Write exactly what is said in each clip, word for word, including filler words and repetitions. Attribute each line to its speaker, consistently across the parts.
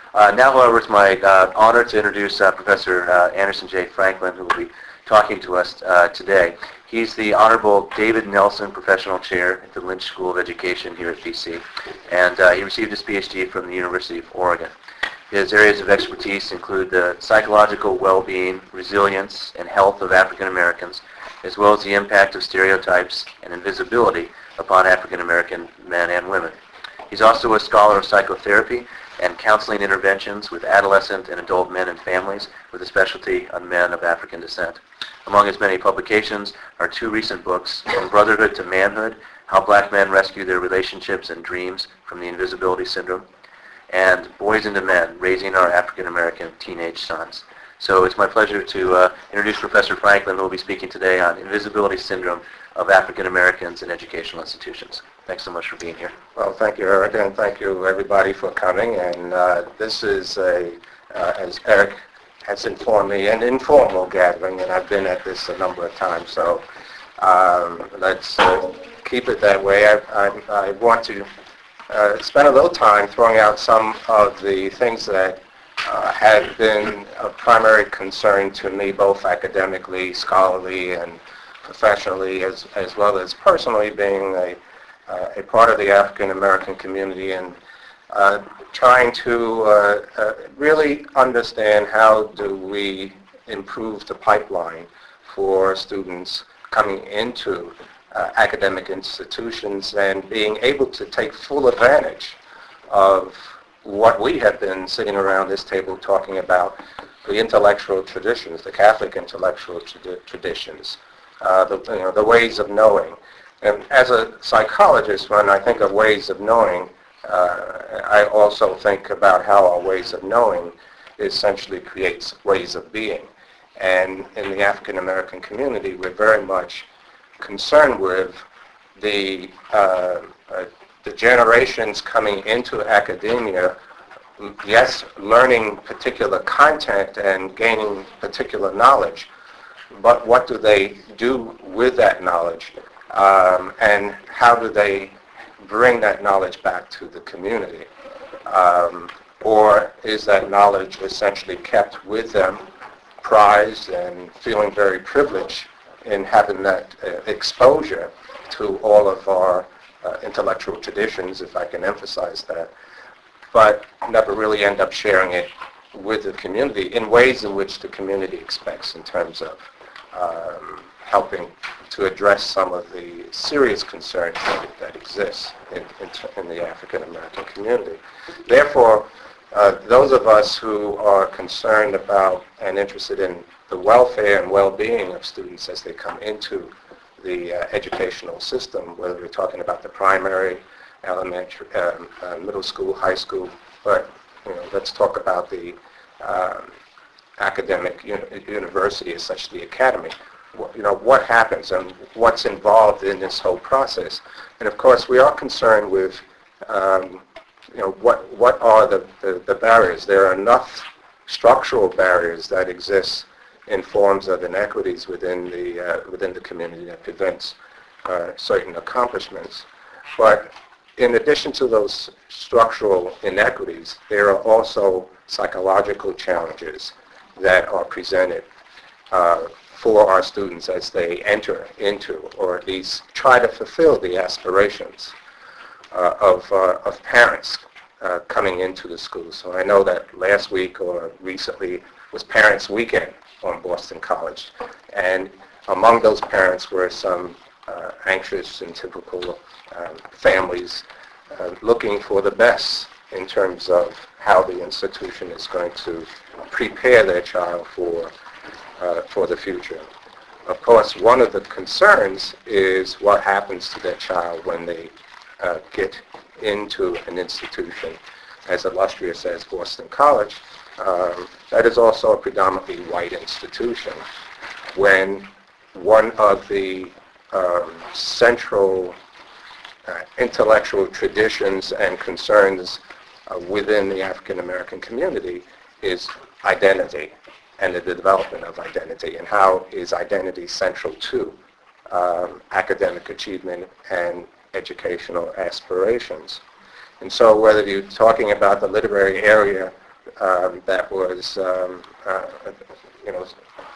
Speaker 1: Uh, now, however, it's my uh, honor to introduce uh, Professor uh, Anderson J. Franklin, who will be talking to us uh, today. He's the Honorable David Nelson Professional Chair at the Lynch School of Education here at B C, and uh, he received his P H D from the University of Oregon. His areas of expertise include the psychological well-being, resilience, and health of African Americans, as well as the impact of stereotypes and invisibility upon African American men and women. He's also a scholar of psychotherapy and counseling interventions with adolescent and adult men and families, with a specialty on men of African descent. Among his many publications are two recent books, From Brotherhood to Manhood, How Black Men Rescue Their Relationships and Dreams from the Invisibility Syndrome, and Boys into Men, Raising Our African American Teenage Sons. So it's my pleasure to uh, introduce Professor Franklin, who will be speaking today on invisibility syndrome of African Americans in educational institutions. Thanks so much for being here.
Speaker 2: Well, thank you, Eric, and thank you, everybody, for coming. And uh, this is, a, uh, as Eric has informed me, an informal gathering, and I've been at this a number of times. So um, let's uh, keep it that way. I, I, I want to uh, spend a little time throwing out some of the things that uh, have been of primary concern to me, both academically, scholarly, and professionally, as, as well as personally, being a Uh, a part of the African American community, and uh, trying to uh, uh, really understand how do we improve the pipeline for students coming into uh, academic institutions and being able to take full advantage of what we have been sitting around this table talking about, the intellectual traditions, the Catholic intellectual trad- traditions, uh, the, you know, the ways of knowing. And as a psychologist, when I think of ways of knowing, uh, I also think about how our ways of knowing essentially creates ways of being. And in the African American community, we're very much concerned with the, uh, uh, the generations coming into academia, yes, learning particular content and gaining particular knowledge, but what do they do with that knowledge? Um, and how do they bring that knowledge back to the community? Um, or is that knowledge essentially kept with them, prized, and feeling very privileged in having that uh, exposure to all of our uh, intellectual traditions, if I can emphasize that, but never really end up sharing it with the community in ways in which the community expects, in terms of um, helping to address some of the serious concerns that, that exist in, in, in the African American community. Therefore, uh, those of us who are concerned about and interested in the welfare and well-being of students as they come into the uh, educational system, whether we're talking about the primary, elementary, um, uh, middle school, high school, but you know, let's talk about the um, academic uni- university as such, the academy. You know, what happens and what's involved in this whole process. And of course, we are concerned with, um, you know, what what are the, the, the barriers. There are enough structural barriers that exist in forms of inequities within the uh, within the community that prevents uh, certain accomplishments. But in addition to those structural inequities, there are also psychological challenges that are presented uh, for our students as they enter into, or at least try to fulfill, the aspirations uh, of, uh, of parents uh, coming into the school. So I know that last week or recently was Parents' Weekend on Boston College, and among those parents were some uh, anxious and typical um, families uh, looking for the best in terms of how the institution is going to prepare their child for Uh, for the future. Of course, one of the concerns is what happens to that child when they uh, get into an institution as illustrious as Boston College. Um, that is also a predominantly white institution. When one of the um, central uh, intellectual traditions and concerns uh, within the African American community is identity, and the development of identity, and how is identity central to um, academic achievement and educational aspirations. And so whether you're talking about the literary area um, that was, um, uh, you know,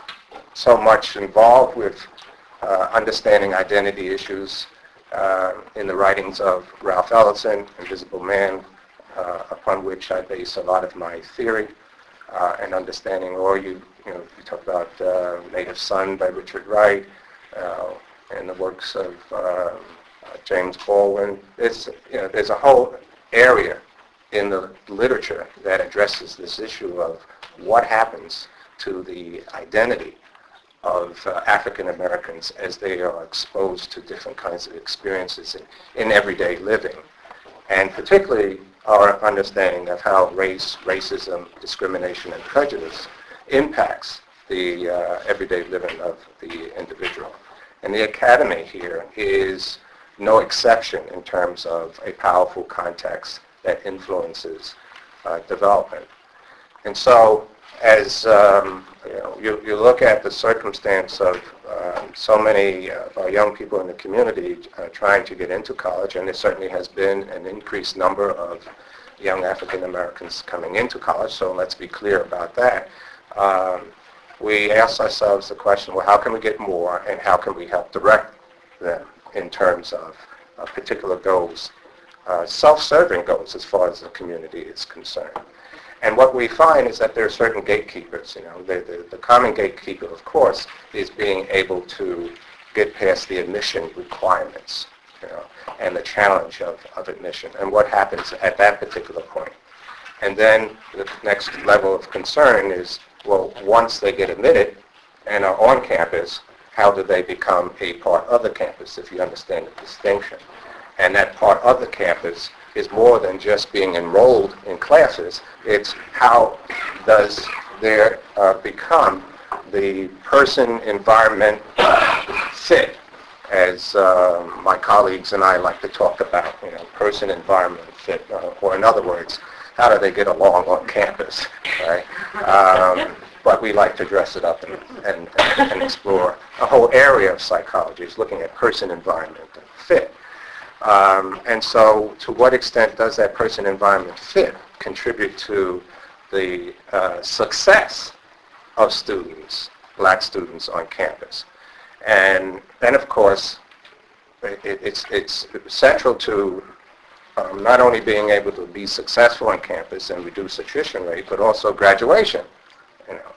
Speaker 2: so much involved with uh, understanding identity issues uh, in the writings of Ralph Ellison, Invisible Man, uh, upon which I base a lot of my theory uh, and understanding. Or you, you know, you talk about uh, Native Son by Richard Wright, uh, and the works of uh, uh, James Baldwin. There's, you know, there's a whole area in the literature that addresses this issue of what happens to the identity of uh, African Americans as they are exposed to different kinds of experiences in, in everyday living, and particularly our understanding of how race, racism, discrimination, and prejudice impacts the uh, everyday living of the individual. And the Academy here is no exception in terms of a powerful context that influences uh, development. And so as um, you know, you, you look at the circumstance of um, so many of our young people in the community uh, trying to get into college, and there certainly has been an increased number of young African Americans coming into college, so let's be clear about that. Um, we ask ourselves the question, well, how can we get more, and how can we help direct them in terms of uh, particular goals, uh, self-serving goals as far as the community is concerned. And what we find is that there are certain gatekeepers. You know, the, the, the common gatekeeper, of course, is being able to get past the admission requirements, you know, and the challenge of, of admission, and what happens at that particular point. And then the next level of concern is, well, once they get admitted and are on campus, how do they become a part of the campus, if you understand the distinction? And that part of the campus is more than just being enrolled in classes. It's how does there uh, become the person-environment fit, as uh, my colleagues and I like to talk about, you know, person-environment fit, uh, or in other words, how do they get along on campus, right? Um, but we like to dress it up and, and, and explore a whole area of psychology, is looking at person-environment and fit. Um, and so to what extent does that person-environment fit contribute to the uh, success of students, black students on campus? And then, of course, it, it's, it's central to um, not only being able to be successful on campus and reduce attrition rate, but also graduation. You know.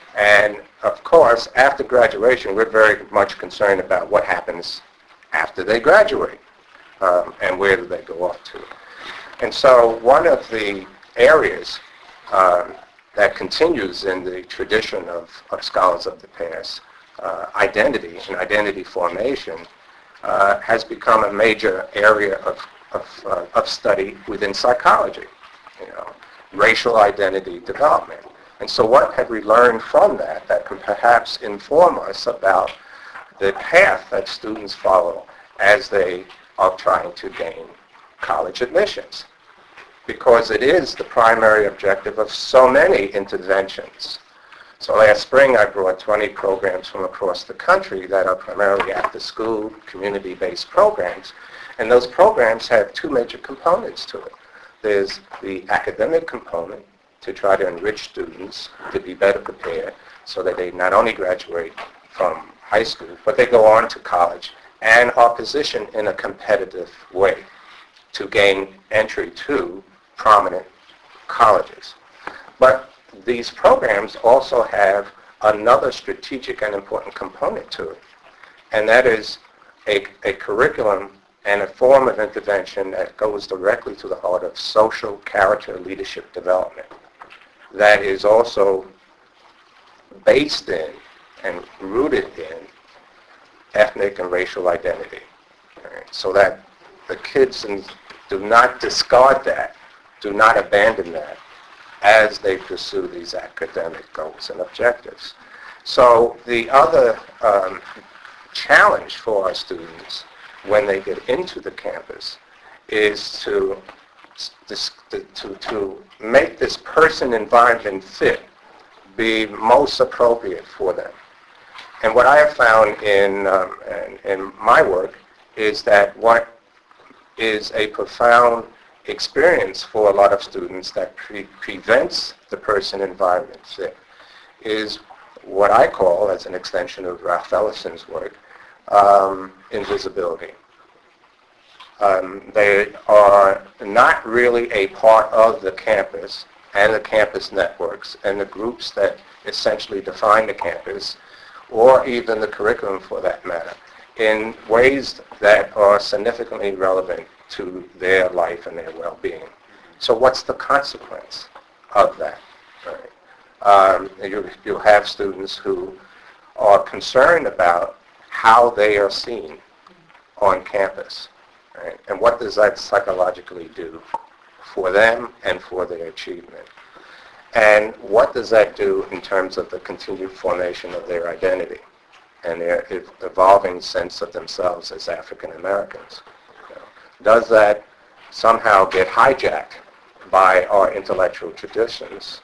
Speaker 2: And of course, after graduation, we're very much concerned about what happens after they graduate. Um, and where do they go off to? And so one of the areas um, that continues in the tradition of, of scholars of the past, uh, identity and identity formation, uh, has become a major area of, of, uh, of study within psychology, you know, racial identity development. And so what have we learned from that that can perhaps inform us about the path that students follow as they of trying to gain college admissions, because it is the primary objective of so many interventions. So last spring I brought twenty programs from across the country that are primarily after-school, community-based programs, and those programs have two major components to it. There's the academic component, to try to enrich students to be better prepared so that they not only graduate from high school, but they go on to college and are positioned in a competitive way to gain entry to prominent colleges. But these programs also have another strategic and important component to it, and that is a, a curriculum and a form of intervention that goes directly to the heart of social character leadership development that is also based in and rooted in ethnic and racial identity, right? So that the kids do not discard that, do not abandon that as they pursue these academic goals and objectives. So the other um, challenge for our students when they get into the campus is to, to, to, to make this person-environment fit be most appropriate for them. And what I have found in, um, in, in my work is that what is a profound experience for a lot of students that pre- prevents the person-environment fit is what I call, as an extension of Ralph Ellison's work, um, invisibility. Um, they are not really a part of the campus and the campus networks and the groups that essentially define the campus, or even the curriculum for that matter, in ways that are significantly relevant to their life and their well-being. So what's the consequence of that? Right? Um, you, you have students who are concerned about how they are seen on campus. Right? And what does that psychologically do for them and for their achievement? And what does that do in terms of the continued formation of their identity and their ev- evolving sense of themselves as African Americans? You know, does that somehow get hijacked by our intellectual traditions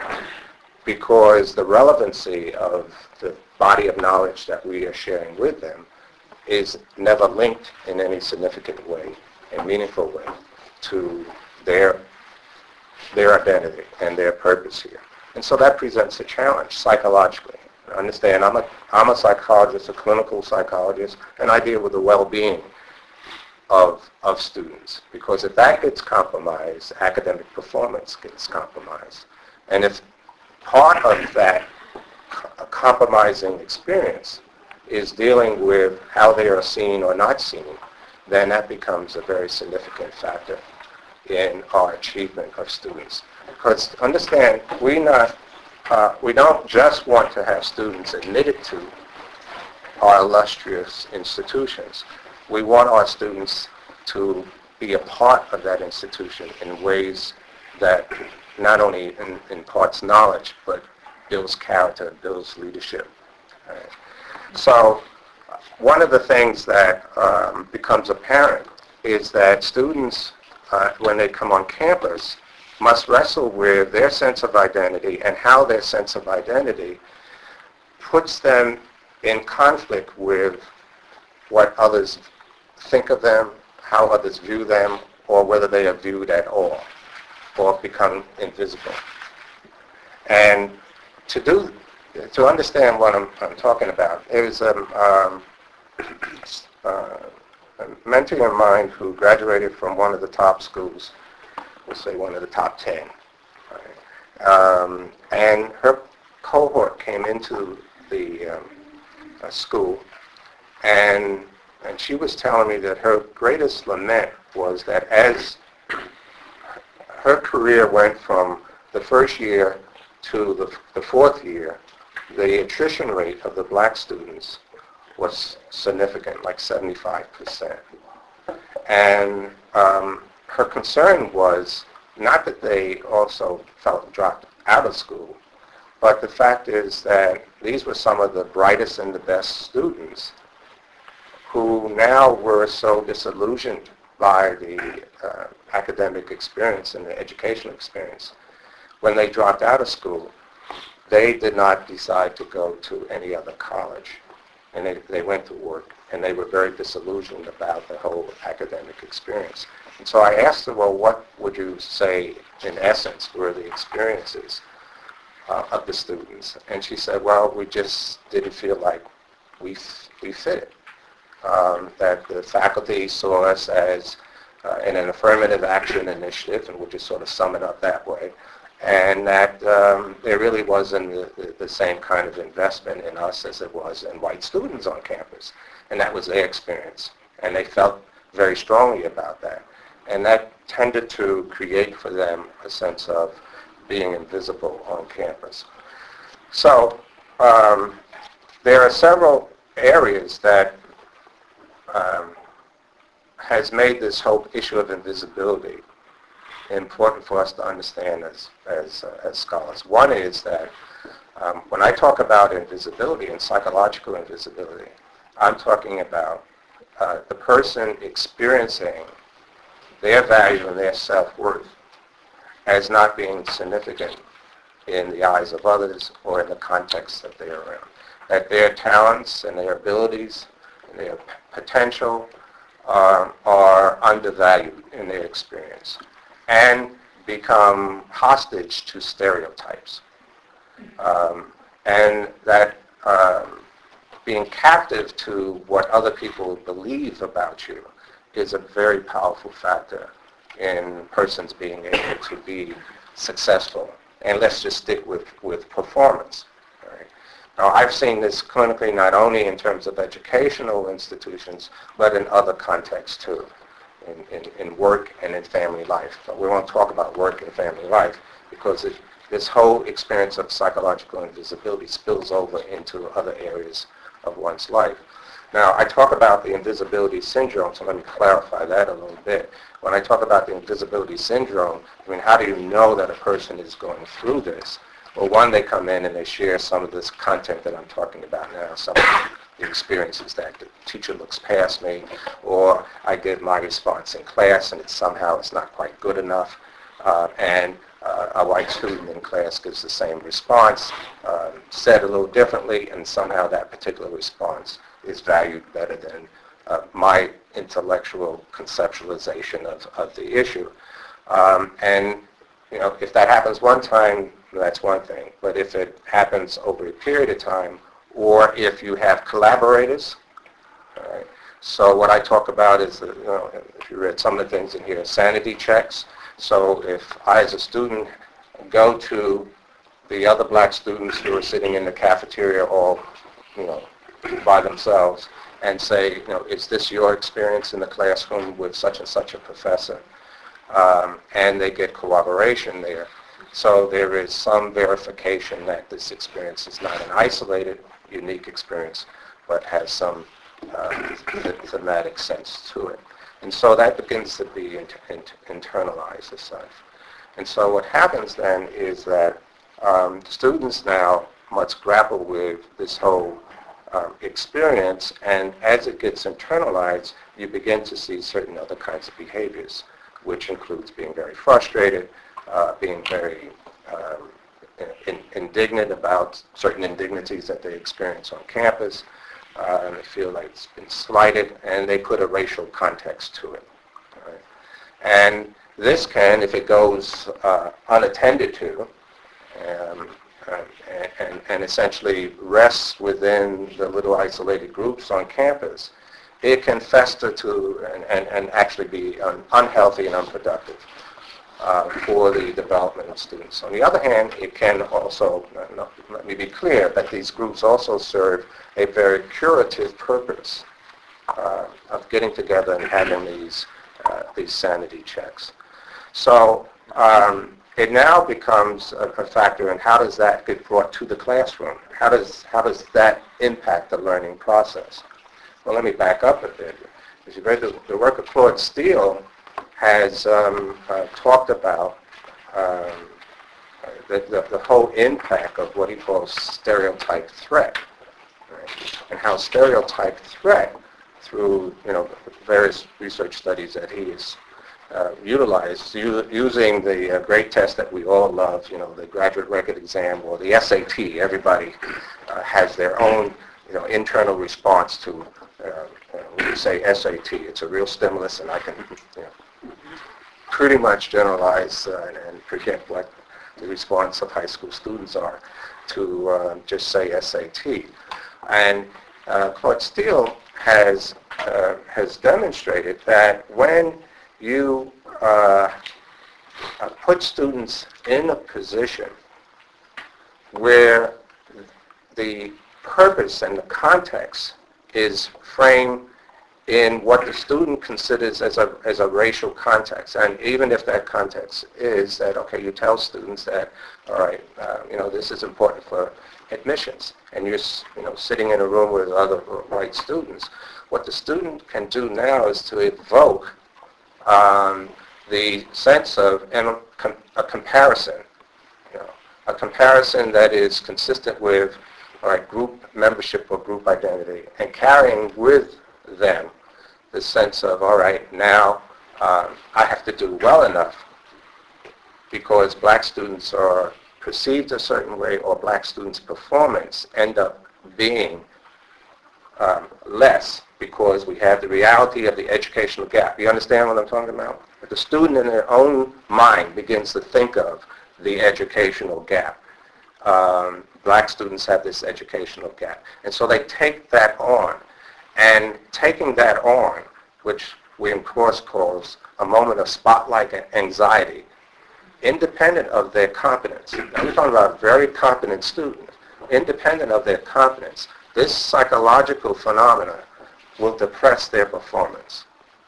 Speaker 2: because the relevancy of the body of knowledge that we are sharing with them is never linked in any significant way, a meaningful way, to their their identity and their purpose here. And so that presents a challenge psychologically. Understand, I'm a, I'm a psychologist, a clinical psychologist, and I deal with the well-being of, of students. Because if that gets compromised, academic performance gets compromised. And if part of that co- compromising experience is dealing with how they are seen or not seen, then that becomes a very significant factor in our achievement of students. Because understand, we not uh, we don't just want to have students admitted to our illustrious institutions. We want our students to be a part of that institution in ways that not only in, imparts knowledge, but builds character, builds leadership. Right? So one of the things that um, becomes apparent is that students, uh, when they come on campus, must wrestle with their sense of identity and how their sense of identity puts them in conflict with what others think of them, how others view them, or whether they are viewed at all, or become invisible. And to do, to understand what I'm, I'm talking about, there was a, um, uh, a mentor of mine who graduated from one of the top schools, we'll say one of the top ten. Right? Um, and her cohort came into the um, uh, school, and and she was telling me that her greatest lament was that as her career went from the first year to the, the fourth year, the attrition rate of the black students was significant, like seventy-five percent. And um, her concern was not that they also felt dropped out of school, but the fact is that these were some of the brightest and the best students who now were so disillusioned by the uh, academic experience and the educational experience. When they dropped out of school, they did not decide to go to any other college. And they, they went to work, and they were very disillusioned about the whole academic experience. And so I asked her, well, what would you say, in essence, were the experiences uh, of the students? And she said, well, we just didn't feel like we, f- we fit it. Um, that the faculty saw us as uh, in an affirmative action initiative, and we'll just sort of sum it up that way, and that um, there really wasn't the, the, the same kind of investment in us as it was in white students on campus. And that was their experience. And they felt very strongly about that. And that tended to create for them a sense of being invisible on campus. So um, there are several areas that um, has made this whole issue of invisibility important for us to understand as, as, uh, as scholars. One is that um, when I talk about invisibility and psychological invisibility, I'm talking about uh, the person experiencing their value and their self-worth as not being significant in the eyes of others or in the context that they are in. That their talents and their abilities and their p- potential uh, are undervalued in their experience and become hostage to stereotypes. Um, and that um, being captive to what other people believe about you is a very powerful factor in persons being able to be successful. And let's just stick with, with performance. Right? Now, I've seen this clinically not only in terms of educational institutions, but in other contexts too, in, in, in work and in family life. But we won't talk about work and family life because it, this whole experience of psychological invisibility spills over into other areas of one's life. Now, I talk about the invisibility syndrome, so let me clarify that a little bit. When I talk about the invisibility syndrome, I mean, how do you know that a person is going through this? Well, one, they come in and they share some of this content that I'm talking about now, some of the experiences that the teacher looks past me, or I give my response in class and it's somehow it's not quite good enough, uh, and uh, a white student in class gives the same response, uh, said a little differently, and somehow that particular response is valued better than uh, my intellectual conceptualization of, of the issue. Um, and, you know, if that happens one time, that's one thing. But if it happens over a period of time, or if you have collaborators, all right, so what I talk about is, that, you know, if you read some of the things in here, sanity checks. So if I, as a student, go to the other black students who are sitting in the cafeteria all, you know, by themselves and say, you know, is this your experience in the classroom with such and such a professor? Um, and they get corroboration there. So there is some verification that this experience is not an isolated, unique experience, but has some uh, thematic sense to it. And so that begins to be inter- inter- internalized as such. And so what happens then is that um, students now must grapple with this whole um, experience, and as it gets internalized, you begin to see certain other kinds of behaviors, which includes being very frustrated, uh, being very um, in, indignant about certain indignities that they experience on campus, uh, and they feel like it's been slighted, and they put a racial context to it. Right? And this can, if it goes uh, unattended to, um, uh, and, and essentially rests within the little isolated groups on campus, it can fester to and, and, and actually be un- unhealthy and unproductive uh, for the development of students. On the other hand, it can also, uh, no, let me be clear, that these groups also serve a very curative purpose uh, of getting together and having these, uh, these sanity checks. So um, it now becomes a, a factor in how does that get brought to the classroom? How does, how does that impact the learning process? Well, let me back up a bit. As you read the, the work of Claude Steele has um, uh, talked about um, the, the, the whole impact of what he calls stereotype threat, right? And how stereotype threat, through you know various research studies that he has uh, utilized, u- using the uh, great test that we all love, you know, the graduate record exam or the S A T. Everybody uh, has their own you know internal response to. Uh, uh, when you say S A T, it's a real stimulus, and I can you know, pretty much generalize uh, and, and predict what the response of high school students are to uh, just say S A T. And uh, Claude Steele has uh, has demonstrated that when you uh, uh, put students in a position where the purpose and the context is framed in what the student considers as a as a racial context, and even if that context is that okay, you tell students that all right, uh, you know this is important for admissions, and you're you know sitting in a room with other white students. What the student can do now is to evoke um, the sense of and a, a comparison, you know, a comparison that is consistent with all right, group membership or group identity, and carrying with them the sense of, all right, now um, I have to do well enough because black students are perceived a certain way or black students' performance end up being um, less because we have the reality of the educational gap. You understand what I'm talking about? If the student in their own mind begins to think of the educational gap, um, black students have this educational gap. And so they take that on. And taking that on, which we of course calls a moment of spotlight and anxiety, independent of their competence. Now we're talking about a very competent student. Independent of their competence, this psychological phenomena will depress their performance.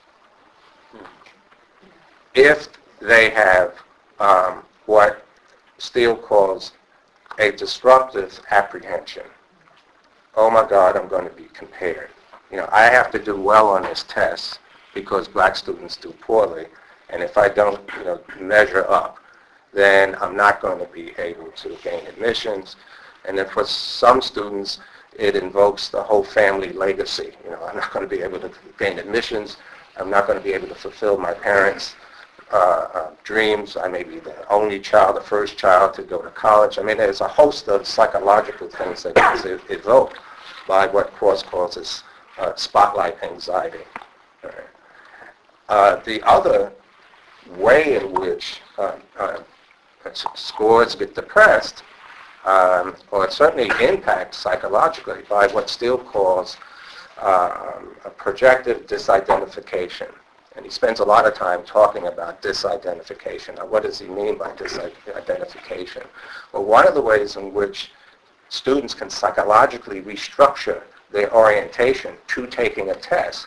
Speaker 2: If they have um, what Steele calls a disruptive apprehension. Oh my God, I'm going to be compared. You know, I have to do well on this test because black students do poorly, and if I don't, you know, measure up, then I'm not going to be able to gain admissions. And then for some students, it invokes the whole family legacy. You know, I'm not going to be able to gain admissions. I'm not going to be able to fulfill my parents' uh, uh, dreams. I may be the only child, the first child to go to college. I mean, there's a host of psychological things that gets evoked by what Cross calls as uh, spotlight anxiety. Right. Uh, the other way in which uh, uh, scores get depressed, um, or it certainly impacts psychologically by what Steele calls um, a projective disidentification. And he spends a lot of time talking about disidentification. Now, what does he mean by disidentification? Well, one of the ways in which students can psychologically restructure their orientation to taking a test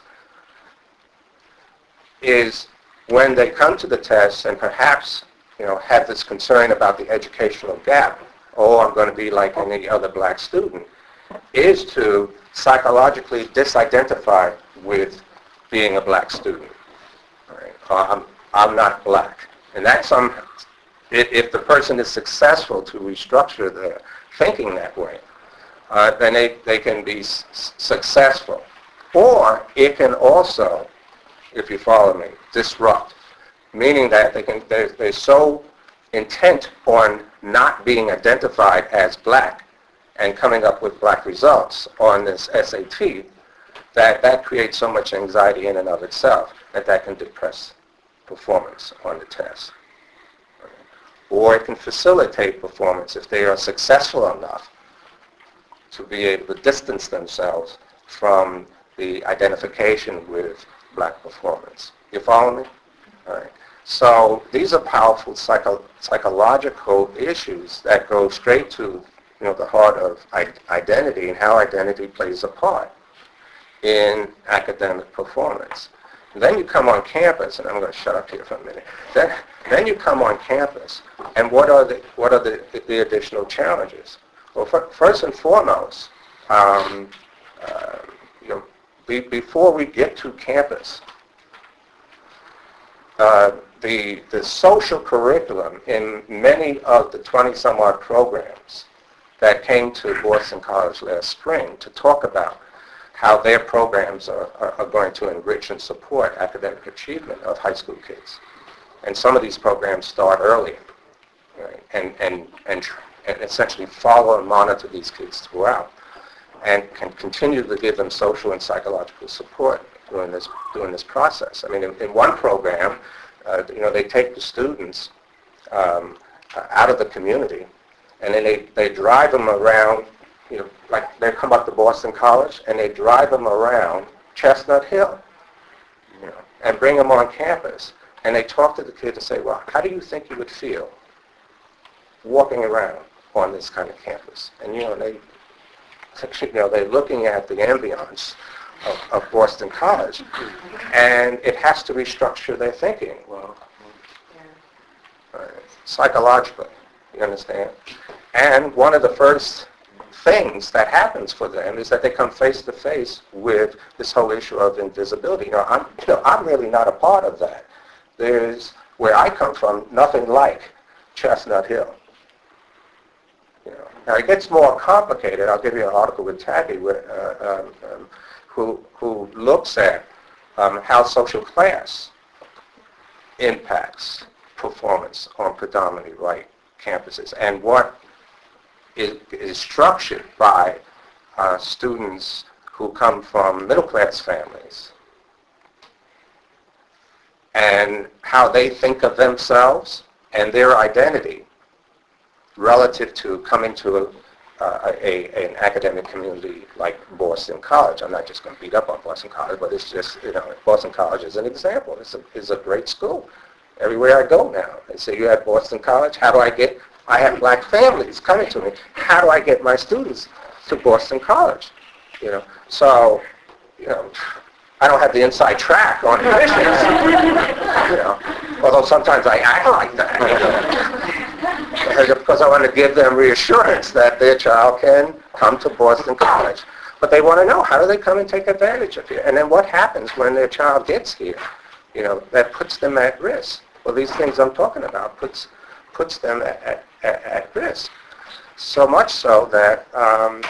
Speaker 2: is when they come to the test and perhaps, you know, have this concern about the educational gap, oh, I'm going to be like any other black student, is to psychologically disidentify with being a black student. Right? I'm, I'm not black. And that's some, if, if the person is successful to restructure their thinking that way, uh, then they, they can be s- successful. Or it can also, if you follow me, disrupt, meaning that they can, they're, they're so intent on not being identified as black and coming up with black results on this S A T that that creates so much anxiety in and of itself that that can depress performance on the test. Or it can facilitate performance if they are successful enough to be able to distance themselves from the identification with black performance. You follow me? All right. So these are powerful psycho- psychological issues that go straight to, you know, the heart of I- identity and how identity plays a part in academic performance. And then you come on campus, and I'm going to shut up here for a minute. Then, then you come on campus, and what are the what are the, the additional challenges? Well, for, first and foremost, um, uh, you know, be, before we get to campus, uh, the the social curriculum in many of the twenty some odd programs that came to Boston College last spring to talk about how their programs are, are, are going to enrich and support academic achievement of high school kids. And some of these programs start early, right? and, and, and, and essentially follow and monitor these kids throughout and can continue to give them social and psychological support during this, during this process. I mean, in, in one program, uh, you know, they take the students um, out of the community and then they, they drive them around. You know, like they come up to Boston College and they drive them around Chestnut Hill, you know, and bring them on campus. And they talk to the kids and say, well, how do you think you would feel walking around on this kind of campus? And, you know, they, you know, they're looking at the ambience of, of Boston College, and it has to restructure their thinking. Well, uh, psychologically, you understand? And one of the first things that happens for them is that they come face to face with this whole issue of invisibility. You know, I'm, you know, I'm really not a part of that. There's, where I come from, nothing like Chestnut Hill. You know, now it gets more complicated. I'll give you an article with Tacky where, uh, um, um, who who looks at um, how social class impacts performance on predominantly white campuses and what is, is structured by uh, students who come from middle-class families and how they think of themselves and their identity relative to coming to a, uh, a, an academic community like Boston College. I'm not just going to beat up on Boston College, but it's just, you know, Boston College is an example. It's a, it's a great school. Everywhere I go now, they say, you at Boston College? How do I get, I have black families coming to me. How do I get my students to Boston College? You know, so, you know, I don't have the inside track on admissions, you know, although sometimes I act like that, you know, because I want to give them reassurance that their child can come to Boston College. But they want to know, how do they come and take advantage of it? And then what happens when their child gets here? You know, that puts them at risk. Well, these things I'm talking about puts puts them at, at, at risk. So much so that um,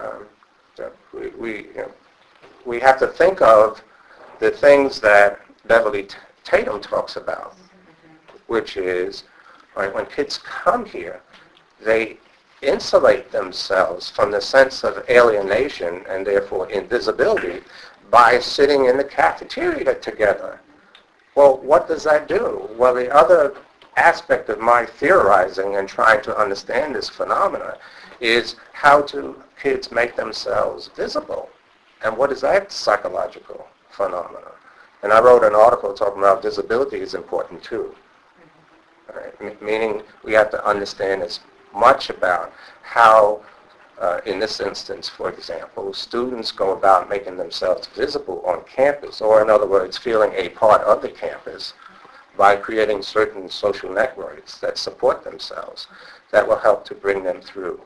Speaker 2: uh, we, we, you know, we have to think of the things that Beverly Tatum talks about, which is, right, when kids come here, they insulate themselves from the sense of alienation and therefore invisibility by sitting in the cafeteria together. Well, what does that do? Well, the other aspect of my theorizing and trying to understand this phenomena is how do kids make themselves visible? And what is that psychological phenomena? And I wrote an article talking about visibility is important too. Right? M- meaning we have to understand as much about how, uh, in this instance, for example, students go about making themselves visible on campus, or in other words, feeling a part of the campus by creating certain social networks that support themselves that will help to bring them through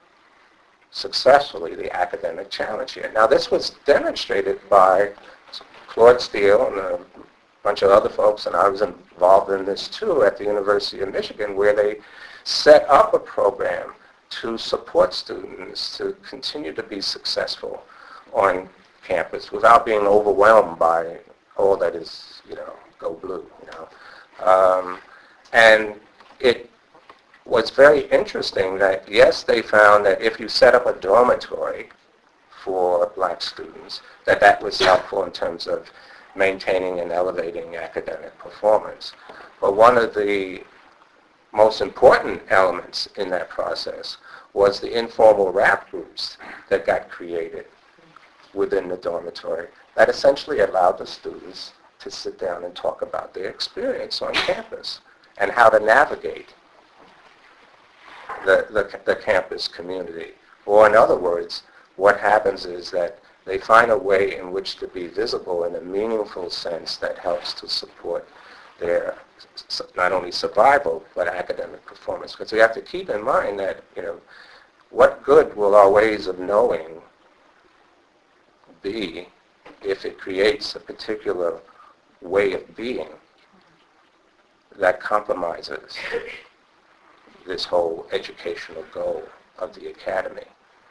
Speaker 2: successfully the academic challenge here. Now, this was demonstrated by Claude Steele and a bunch of other folks, and I was involved in this too at the University of Michigan, where they set up a program to support students to continue to be successful on campus without being overwhelmed by all that is, you know, go blue, you know. Um, and it was very interesting that, yes, they found that if you set up a dormitory for black students, that that was helpful in terms of maintaining and elevating academic performance. But one of the most important elements in that process was the informal rap groups that got created within the dormitory that essentially allowed the students to sit down and talk about their experience on campus and how to navigate the, the, the campus community. Or in other words, what happens is that they find a way in which to be visible in a meaningful sense that helps to support their not only survival but academic performance. Because we have to keep in mind that, you know, what good will our ways of knowing be if it creates a particular way of being that compromises this whole educational goal of the academy.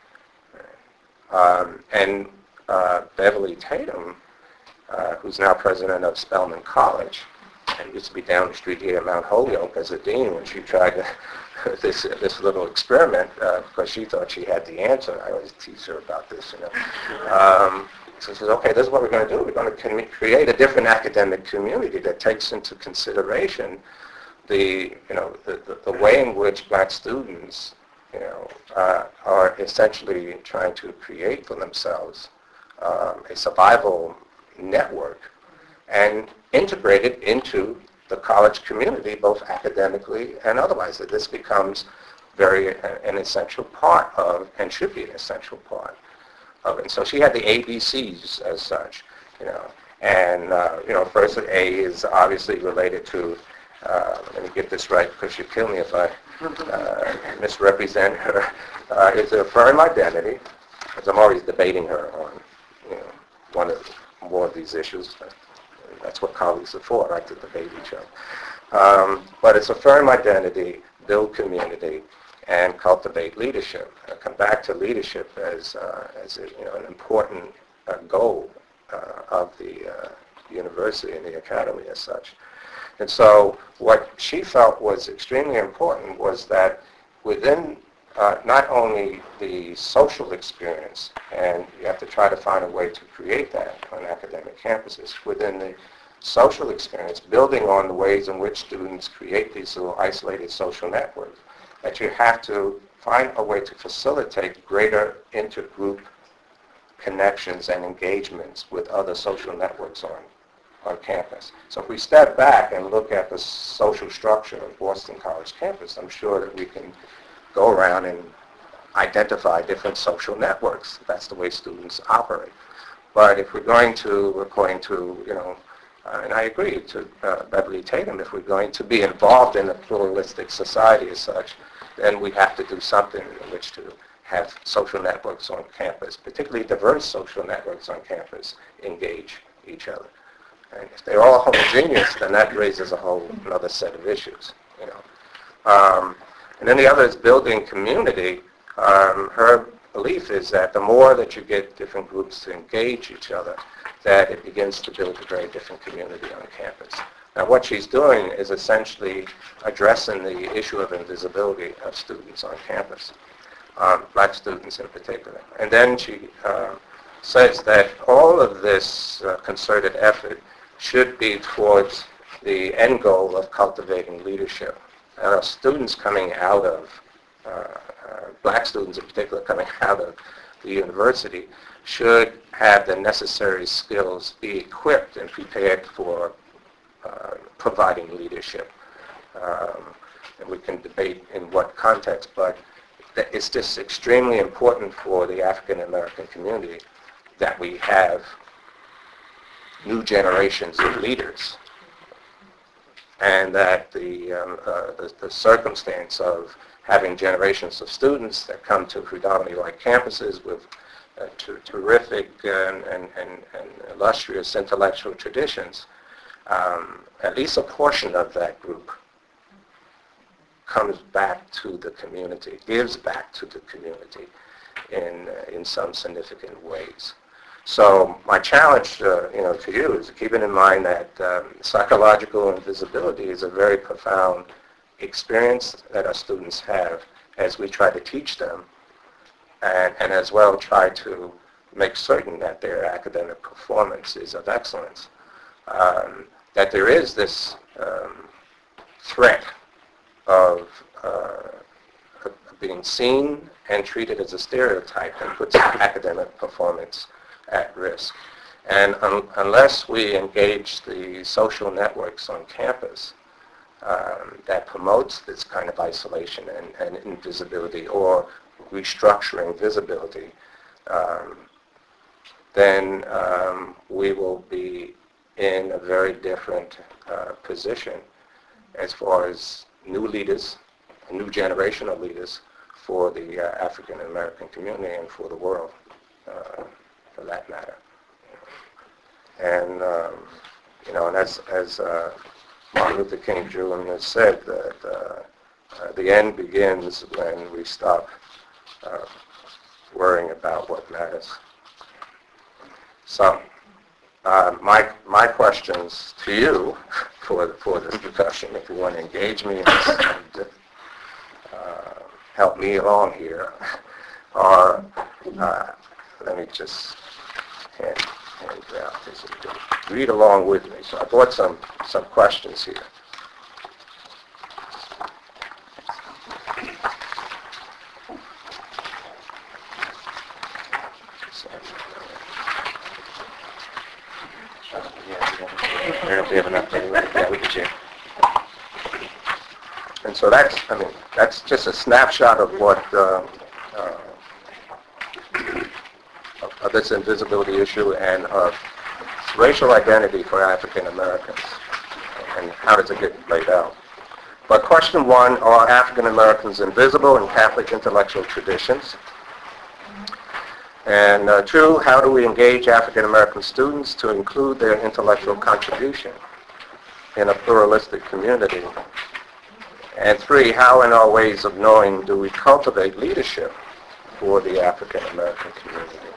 Speaker 2: Um, and uh, Beverly Tatum, uh, who's now president of Spelman College, and used to be down the street here at Mount Holyoke as a dean when she tried to, this this little experiment uh, because she thought she had the answer. I always tease her about this, you know. Um, so she says, okay, this is what we're going to do. We're going to create a different academic community that takes into consideration the, you know, the, the, the way in which black students, you know, uh, are essentially trying to create for themselves um, a survival network and integrate it into the college community, both academically and otherwise. That this becomes very an essential part of, and should be an essential part of it. And so she had the A B Cs as such, you know. And, uh, you know, first A is obviously related to, uh, let me get this right because she'll kill me if I uh, misrepresent her, uh, is to affirm identity, because I'm always debating her on, you know, one of more of these issues. That's what colleagues are for, right, to debate each other. Um, but it's affirm identity, build community, and cultivate leadership. I come back to leadership as, uh, as a, you know, an important uh, goal uh, of the uh, university and the academy as such. And so what she felt was extremely important was that within uh, not only the social experience, and you have to try to find a way to create that on academic campuses, within the social experience, building on the ways in which students create these little isolated social networks, that you have to find a way to facilitate greater intergroup connections and engagements with other social networks on, on campus. So if we step back and look at the social structure of Boston College campus, I'm sure that we can go around and identify different social networks. That's the way students operate. But if we're going to, according to, you know, uh, and I agree to uh, Beverly Tatum, if we're going to be involved in a pluralistic society as such, then we have to do something in which to have social networks on campus, particularly diverse social networks on campus, engage each other. And if they're all homogeneous, then that raises a whole another set of issues, you know. Um, and then the other is building community. Um, her belief is that the more that you get different groups to engage each other, that it begins to build a very different community on campus. Now what she's doing is essentially addressing the issue of invisibility of students on campus, um, black students in particular. And then she uh, says that all of this uh, concerted effort should be towards the end goal of cultivating leadership. Uh, students coming out of, uh, uh, black students in particular coming out of the university should have the necessary skills, be equipped and prepared for uh, providing leadership. Um, and we can debate in what context, but it's just extremely important for the African American community that we have new generations of leaders, and that the, um, uh, the, the circumstance of having generations of students that come to predominantly white campuses with uh, ter- terrific and, and, and, and illustrious intellectual traditions, um, at least a portion of that group comes back to the community, gives back to the community in, uh, in some significant ways. So my challenge, uh, you know, to you is keeping in mind that um, psychological invisibility is a very profound experience that our students have as we try to teach them, and, and as well try to make certain that their academic performance is of excellence. Um, that there is this um, threat of uh, being seen and treated as a stereotype that puts academic performance at risk. And un- unless we engage the social networks on campus um, that promotes this kind of isolation and, and invisibility or restructuring visibility, um, then um, we will be in a very different uh, position as far as new leaders, a new generation of leaders for the uh, African American community and for the world. Uh, for that matter. And, um, you know, and as, as uh, Martin Luther King Junior has said, that uh, uh, the end begins when we stop uh, worrying about what matters. So, uh, my, my questions to you for, for this discussion, if you want to engage me and uh, help me along here, are, uh, let me just hand, hand it out. This is good. Read along with me. So I brought some, some questions here. We have enough anyway. Yeah, we can share. And so that's, I mean, that's just a snapshot of what uh, uh, of this invisibility issue and of racial identity for African Americans, and how does it get played out. But question one, are African Americans invisible in Catholic intellectual traditions? And uh, two, how do we engage African American students to include their intellectual contribution in a pluralistic community? And three, how in our ways of knowing do we cultivate leadership for the African American community?